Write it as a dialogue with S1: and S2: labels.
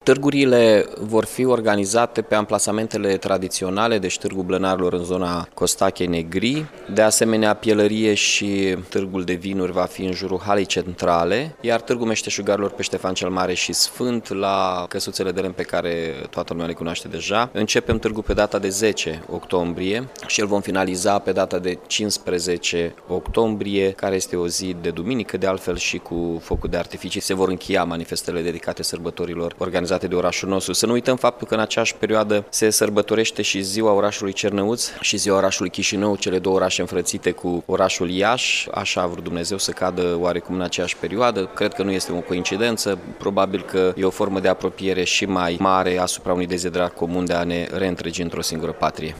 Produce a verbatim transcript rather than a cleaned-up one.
S1: Târgurile vor fi organizate pe amplasamentele tradiționale, deci Târgul Blănarilor în zona Costache Negri. De asemenea, pielărie și târgul de vinuri va fi în jurul halei centrale, iar Târgul Meșteșugarilor pe Ștefan cel Mare și Sfânt la căsuțele de lemn pe care toată lumea le cunoaște deja. Începem târgul pe data de zece octombrie și îl vom finaliza pe data de cincisprezece octombrie, care este o zi de duminică, de altfel și cu focul de artificii se vor încheia manifestările dedicate sărbătorilor organizate de orașul nostru. Să nu uităm faptul că în aceeași perioadă se sărbătorește și ziua orașului Cernăuț și ziua orașului Chișinău, cele două orașe înfrățite cu orașul Iași. Așa a vrut Dumnezeu să cadă oarecum în aceeași perioadă. Cred că nu este o coincidență, probabil că e o formă de apropiere și mai mare asupra unui deziderat comun de a ne reîntregi într-o singură patrie.